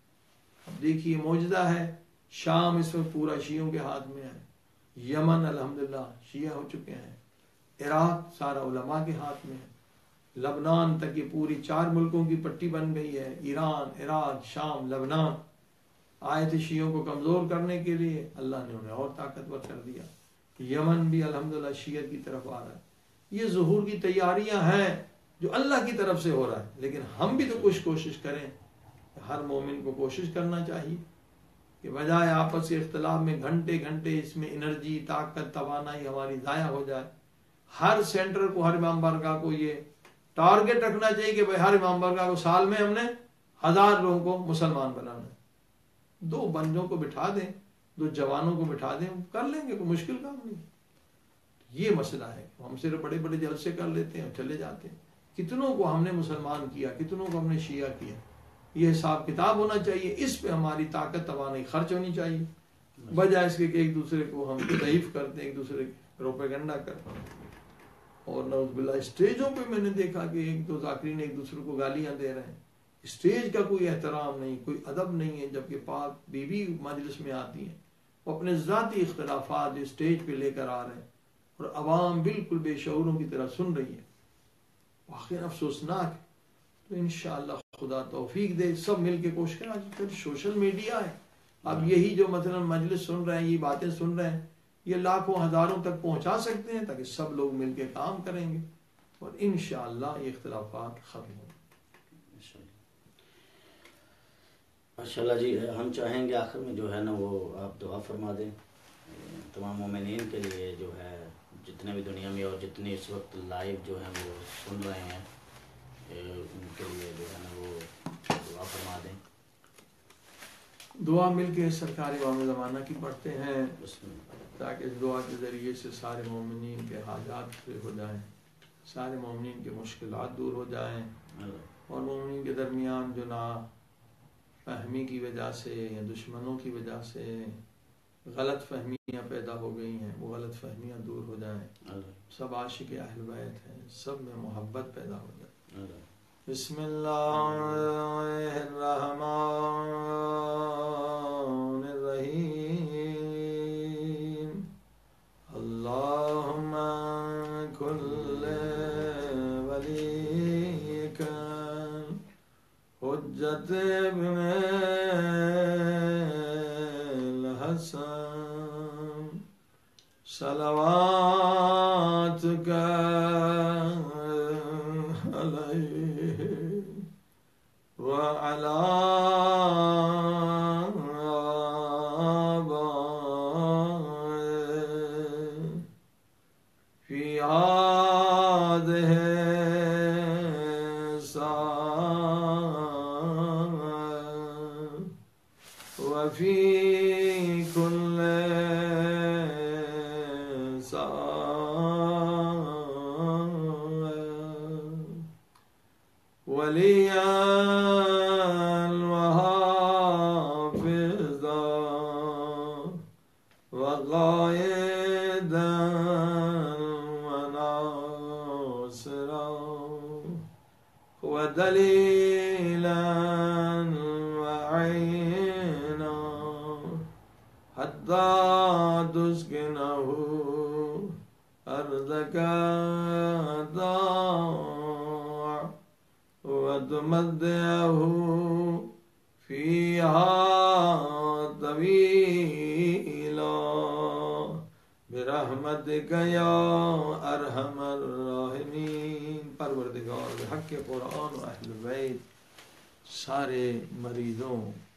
اب دیکھیے معجزہ ہے، شام اس میں پورا شیعوں کے ہاتھ میں ہے. یمن الحمدللہ شیعہ ہو چکے ہیں. عراق سارا علماء کے ہاتھ میں ہے. لبنان تک یہ پوری 4 ملکوں کی پٹی بن گئی ہے. ایران، عراق، شام، لبنان آئے تھے شیعوں کو کمزور کرنے کے لیے، اللہ نے انہیں اور طاقتور کر دیا. یمن بھی الحمدللہ شیعہ کی طرف آ رہا ہے. یہ ظہور کی تیاریاں ہیں جو اللہ کی طرف سے ہو رہا ہے. لیکن ہم بھی تو کچھ کوشش کریں. ہر مومن کو کوشش کرنا چاہیے کہ بجائے آپس کے اختلاف میں گھنٹے گھنٹے اس میں انرجی، طاقت، توانائی ہماری ضائع ہو جائے. ہر سینٹر کو، ہر امام بارگاہ کو یہ ٹارگٹ رکھنا چاہیے کہ بھائی ہر امام بارگاہ کو سال میں ہم نے 1000 لوگوں کو مسلمان بنانا ہے. 2 بندوں کو بٹھا دیں، 2 جوانوں کو بٹھا دیں، کر لیں گے. کوئی مشکل کام نہیں. یہ مسئلہ ہے. ہم صرف بڑے بڑے جلسے کر لیتے ہیں، چلے جاتے ہیں. کتنوں کو ہم نے مسلمان کیا، کتنوں کو ہم نے شیعہ کیا. یہ حساب کتاب ہونا چاہیے. اس پہ ہماری طاقت توانائی خرچ ہونی چاہیے، بجائے اس کے کہ ایک دوسرے کو ہم ضعیف کرتے ہیں، ایک دوسرے پروپیگنڈا کرتے ہیں. اور نعوذ باللہ اسٹیجوں پہ میں نے دیکھا کہ 1-2 ذاکرین ایک دوسرے کو گالیاں دے رہے ہیں. اسٹیج کا کوئی احترام نہیں، کوئی ادب نہیں ہے. جبکہ پاک بیوی مجلس میں آتی ہیں، وہ اپنے ذاتی اختلافات جو اسٹیج پہ لے کر آ رہے ہیں، اور عوام بالکل بے شعوروں کی طرح سن رہی ہے. واقعی افسوسناک. تو انشاءاللہ خدا توفیق دے. سب مل کے کوشش کریں. آج کل سوشل میڈیا ہے، اب یہی جو مثلا مجلس سن رہے ہیں، یہ باتیں سن رہے ہیں، یہ لاکھوں ہزاروں تک پہنچا سکتے ہیں، تاکہ سب لوگ مل کے کام کریں گے اور انشاءاللہ یہ اختلافات ختم ہوں. ماشاءاللہ جی. ہم چاہیں گے آخر میں جو ہے نا وہ آپ دعا فرما دیں تمام مومنین کے لیے، جو ہے جتنے بھی دنیا میں اور جتنے اس وقت لائیو جو ہیں وہ سن رہے ہیں، ان کے لیے جو ہے نا وہ دعا فرما دیں. دعا مل کے سرکار امام زمانہ کی پڑھتے ہیں. بسم اللہ. تاکہ اس دعا کے ذریعے سے سارے مومنین کے حاجات پورے ہو جائیں، سارے مومنین کے مشکلات دور ہو جائیں، اور مومنین کے درمیان جو نا فہمی کی وجہ سے یا دشمنوں کی وجہ سے غلط فہمیاں پیدا ہو گئی ہیں، وہ غلط فہمیاں دور ہو جائیں، سب عاشق اہل بیت ہیں، سب میں محبت پیدا ہو جائے۔ بسم اللہ الرحمن الرحیم، اللہم کل ولیک حجت ابن الحسن صلواتک علیہ وعلی آبائہ فی ہذہ وفي كل وليا وحافظا وقائدا وناصرا ودليلا وعينا حتى تسكنه أرضك طوعا وتمتعه فيها طويلا برحمتك يا أرحم الراحمين۔ پروردگار حق قرآن و اہل بیت سارے مریضوں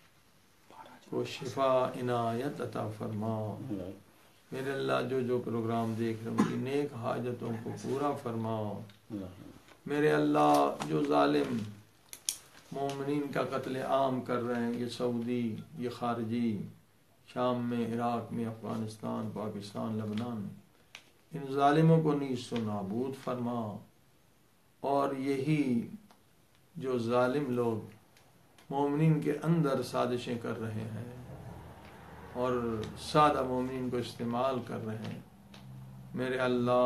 کو شفا عنایت عطا فرما۔ میرے اللہ جو پروگرام دیکھ رہے ہیں ان کی نیک حاجتوں کو پورا فرما۔ میرے اللہ جو ظالم مومنین کا قتل عام کر رہے ہیں، یہ سعودی، یہ خارجی، شام میں، عراق میں، افغانستان، پاکستان، لبنان میں، ان ظالموں کو نیست و نابود فرما۔ اور یہی جو ظالم لوگ مومنین کے اندر سازشیں کر رہے ہیں اور سادہ مومنین کو استعمال کر رہے ہیں، میرے اللہ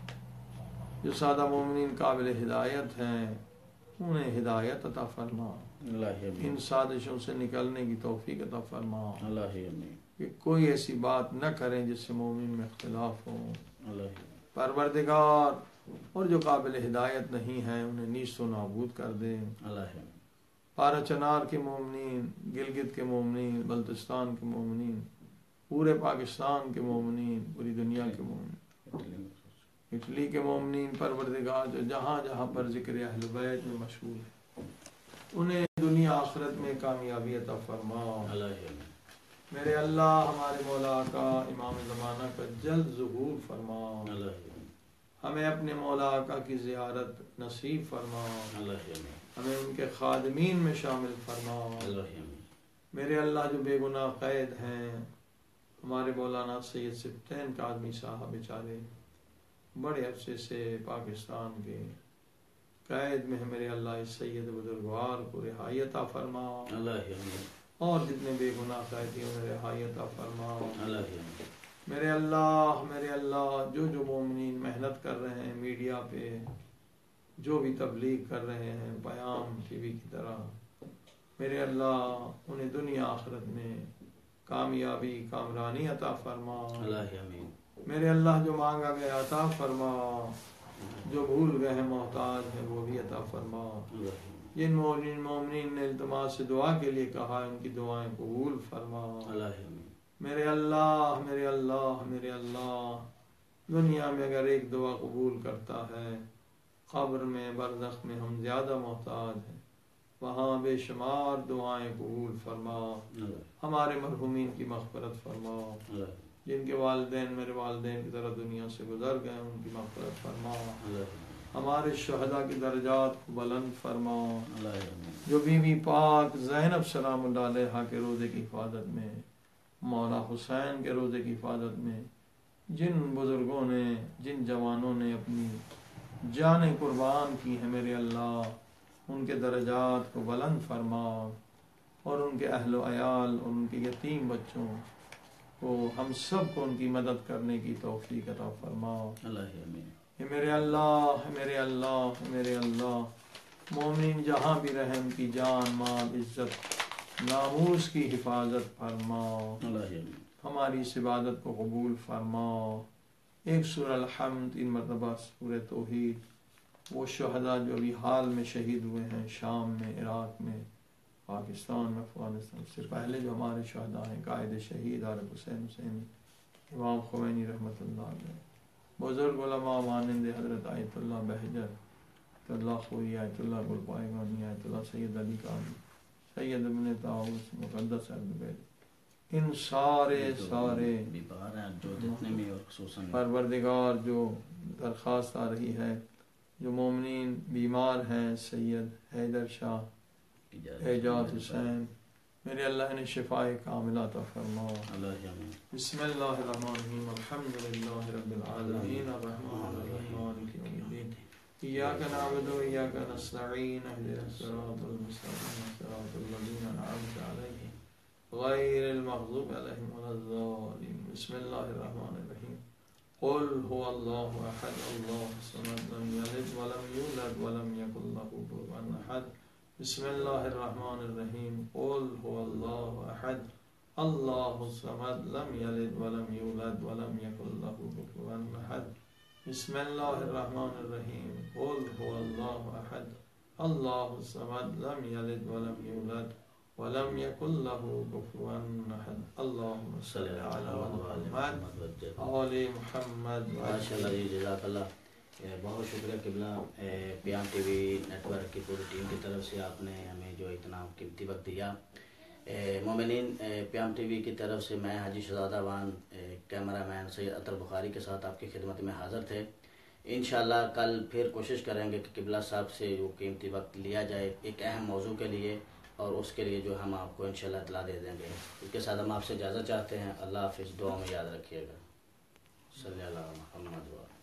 جو سادہ مومنین قابل ہدایت ہیں انہیں ہدایت عطا فرما، ان سازشوں سے نکلنے کی توفیق عطا فرما، کہ کوئی ایسی بات نہ کریں جس سے مومن میں اختلاف ہو پروردگار، اور جو قابل ہدایت نہیں ہیں انہیں نیست و نابود کر دے۔ پارا چنار کے مومنین، گلگت کے مومنین، بلتستان کے مومنین، پورے پاکستان کے مومنین، پوری دنیا کے مومنین، اٹلی کے مومنین، پروردگار جو جہاں جہاں پر ذکر اہل بیت میں مشہور ہے انہیں دنیا آخرت میں کامیابی عطا فرما۔ میرے اللہ ہمارے مولا کا امام زمانہ کا جلد ظہور فرما، ہمیں اپنے مولا آقا کی زیارت نصیب فرما، ہمیں ان کے خادمین میں شامل فرما۔ میرے اللہ جو بے گناہ قید ہیں، ہمارے مولانا سید سبطین کاظمی صاحب بیچارے بڑے عرصے سے پاکستان کے قید میں ہے، میرے اللہ اس سید بزرگوار کو رہائی عطا فرما، اور جتنے بے گناہ قیدیوں میں رہائی عطا فرما۔ میرے اللہ جو مومنین محنت کر رہے ہیں میڈیا پہ، جو بھی تبلیغ کر رہے ہیں پیام ٹی وی کی طرح، میرے اللہ انہیں دنیا آخرت میں کامیابی کامرانی عطا فرما۔ میرے اللہ جو مانگا گیا عطا فرما، جو بھول گئے ہیں محتاج ہیں وہ بھی عطا فرما۔ جن مومنین نے التماس سے دعا کے لیے کہا ان کی دعائیں قبول فرما۔ میرے اللہ دنیا میں اگر ایک دعا قبول کرتا ہے، قبر میں برزخ میں ہم زیادہ محتاج ہیں، وہاں بے شمار دعائیں قبول فرما۔ ہمارے مرحومین کی مغفرت فرما، جن کے والدین میرے والدین کی طرح دنیا سے گزر گئے ان کی مغفرت فرما۔ ہمارے شہداء کی درجات کو بلند فرما۔ جو بی بی پاک زینب سلام اللہ علیہا کے روضے کی حفاظت میں، مولا حسین کے روضے کی حفاظت میں، جن بزرگوں نے، جن جوانوں نے اپنی جانیں قربان کی ہیں میرے اللہ، ان کے درجات کو بلند فرما، اور ان کے اہل و عیال اور ان کے یتیم بچوں کو، ہم سب کو ان کی مدد کرنے کی توفیق عطا فرما۔ اللہ آمین۔ اے میرے اللہ، اے میرے اللہ، اے میرے اللہ، مومن جہاں بھی رہیں ان کی جان، مال، عزت، ناموس کی حفاظت فرما، اللہ آمین۔ ہماری اس عبادت کو قبول فرما۔ ایک سورہ الحمد، 3 مرتبہ سورہ توحید، وہ شہداء جو ابھی حال میں شہید ہوئے ہیں، شام میں، عراق میں، پاکستان میں، افغانستان سے پہلے جو ہمارے شہداء ہیں، قائد شہید عارف حسین حسینی، امام خمینی رحمۃ اللہ علیہ، بزرگ علماء مانند حضرت آیت اللہ بہجر، آیت اللہ خوئی، آیت اللہ گلپائگانی، آیت اللہ سید علی قاری، سید ابن طاؤس، مقدس اردبیل، ان سارے بیمار ہیں جو جتنے بھی، اور خصوصاً پروردگار جو درخواست آ رہی ہے، جو مومنین بیمار ہیں، سید حیدر شاہ، اعجاز حسین، میرے اللہ نے شفاء کاملہ عطا فرما۔ بسم اللہ الرحمن الرحیم، الحمد للہ رب العالمین، الرحمن الرحیم، مالک یوم الدین، ایاک نعبد و ایاک نستعین، اہدنا الصراط المستقیم، صراط الذین انعمت علیہم غیر المغضوب علیہم ولا الضالین۔ بسم اللہ الرحمن الرحیم، قل هو اللہ احد اللہ الصمد لم یلد ولم یولد ولم یکن له کفوا احد۔ بسم اللہ الرحمن الرحیم، قل هو اللہ احد اللہ الصمد لم یلد ولم یولد ولم یکن له کفوا احد۔ بسم اللہ الرحمن الرحیم، قل هو اللہ احد اللہ الصمد لم یلد ولم یولد ولم یکن له کفوا احد۔ اللہم صلی علی محمد آل محمد۔ ماشاءاللہ جی، جزاک اللہ، بہت شکریہ قبلہ، پیام ٹی وی نیٹ ورک کی پوری ٹیم کی طرف سے آپ نے ہمیں جو اتنا قیمتی وقت دیا۔ مومنین، پیام ٹی وی کی طرف سے میں حاجی شہزادہ وان، کیمرہ مین سید اطہر بخاری کے ساتھ آپ کی خدمت میں حاضر تھے۔ انشاءاللہ کل پھر کوشش کریں گے کہ قبلہ صاحب سے وہ قیمتی وقت لیا جائے ایک اہم موضوع کے لیے، اور اس کے لیے جو ہم آپ کو انشاءاللہ اطلاع دے دیں گے۔ اس کے ساتھ ہم آپ سے اجازت چاہتے ہیں۔ اللہ حافظ، دعا میں یاد رکھیے گا۔ صلی اللہ علیہ محمد۔